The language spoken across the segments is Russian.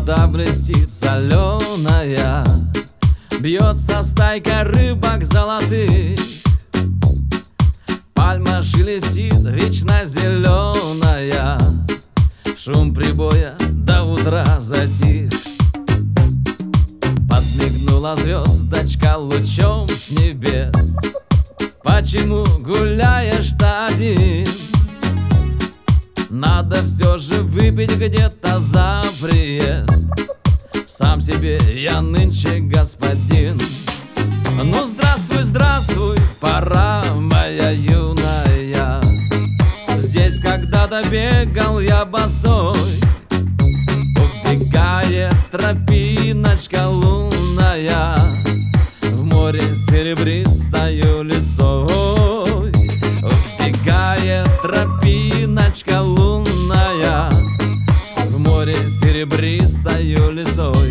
Вода блестит соленая, бьется стайка рыбок золотых. Пальма шелестит, вечно зеленая, шум прибоя до утра затих. Подмигнула звездочка лучом с небес. Почему гуляешь-то один? Надо все же выпить где-то за приезд. Сам себе я нынче господин. Ну здравствуй, здравствуй, пора моя юная. Здесь когда-то бегал я босой. Убегает тропиночка лунная, в море серебристою лисой. Убегает тропиночка лунная, в море серебристою лисой.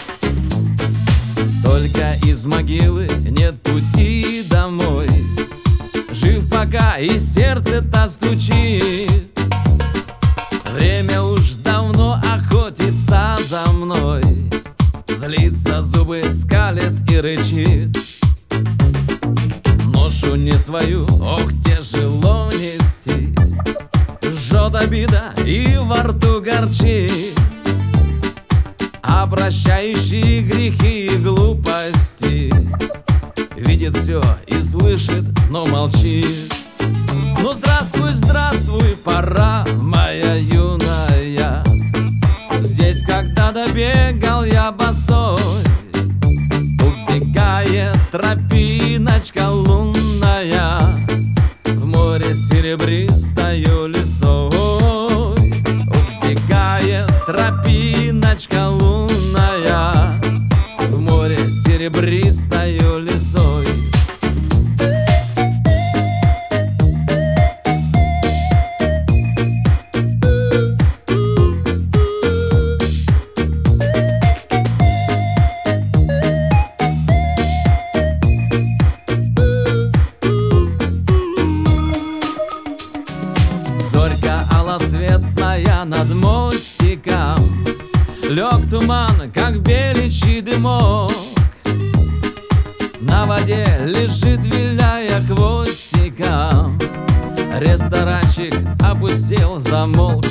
Только из могилы нет пути домой. Жив пока и сердце-то стучит. Время уж давно охотится за мной. Злится, зубы скалит и рычит. Ношу не свою, ох, тяжело нести. Жжет обида и во рту горчит. А прощающие грехи и глупости видит все и слышит, но молчит. Ну здравствуй, здравствуй, пора моя юная. Здесь когда-то бегал я босой. Убегает тропиночка лунная, в море серебристою лисой. Убегает тропиночка лунная, в море серебристою лисой. Зорька алоцветная над мостиком, лег туман, как беличий дымок. На воде лежит, виляя хвостиком. Ресторанчик опустел, замолк.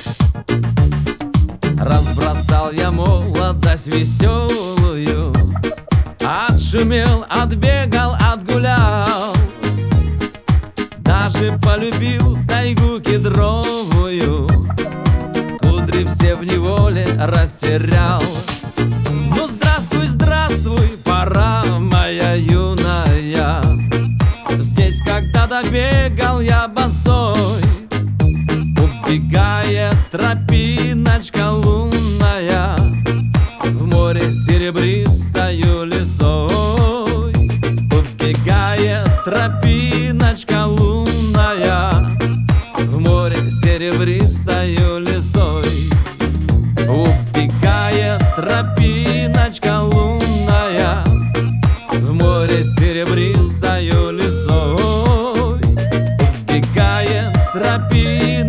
Разбросал я молодость веселую. Отшумел, отбегал, отгулял. Даже полюбил тайгу кедровую. Кудри все в неволе растерял. Ну здравствуй, здравствуй, пора моя юная. Здесь когда-то бегал я босой. Убегает тропиночка лунная, в море серебристою лисой. Убегает тропиночка лунная, в море серебристою лисой. Убегает тропиночка лунная, в море серебристою лисой. Убегает тропиночка